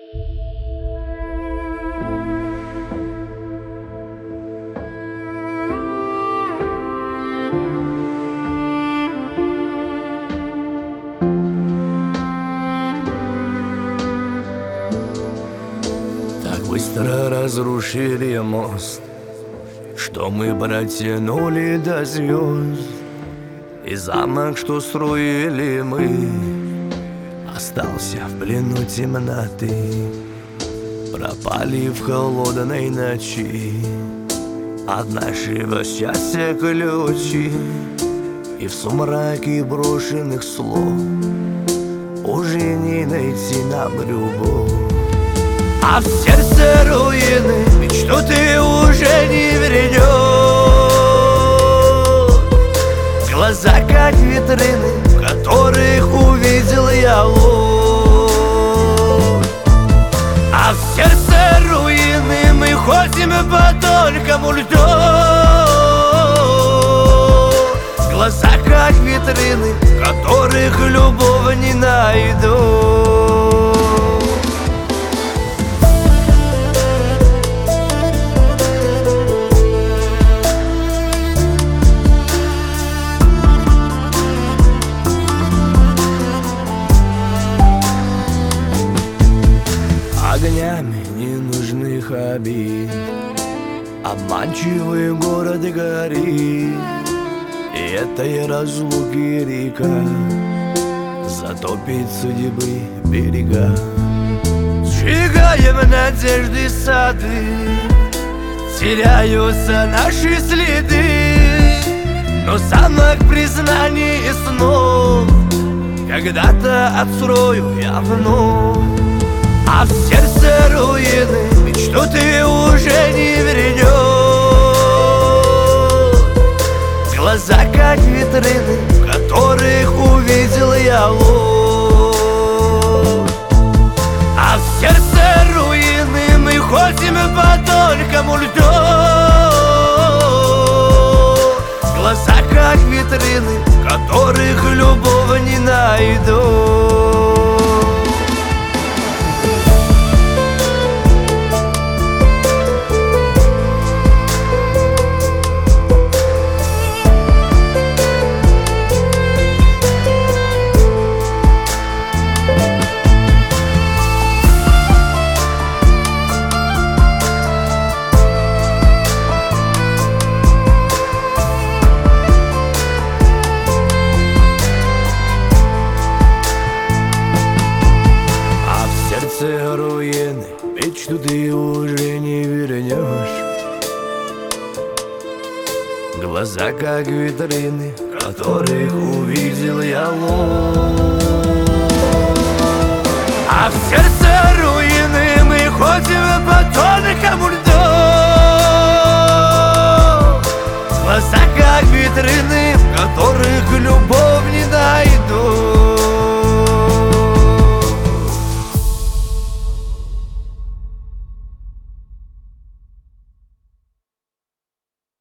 Так быстро разрушили мост, что мы протянули до звезд. И замок, что строили мы, остался в плену темноты. Пропали в холодной ночи от нашего счастья ключи. И в сумраке брошенных слов уже не найти нам любовь. А в сердце руины мечту ты уже не вернешь. Глаза как витрины, в которых увидел я ложь. А в сердце руины мы ходим по тонкому льду. Глаза как витрины, в которых любовь не найду. Огнями ненужных обид обманчивый город горит, и этой разлуки река затопит судьбы берега. Сжигаем надежды сады, теряются наши следы, но замок признаний и снов когда-то отстрою я вновь. А в сердце руины мечту ты уже не вернешь. Глаза как витрины, в которых увидел я ложь. А в сердце руины мы ходим по тонкому льду. Глаза как витрины, в которых любовь не найду. Руины, мечту ты уже не вернешь. Глаза как витрины, в которых увидел я ложь. А в сердце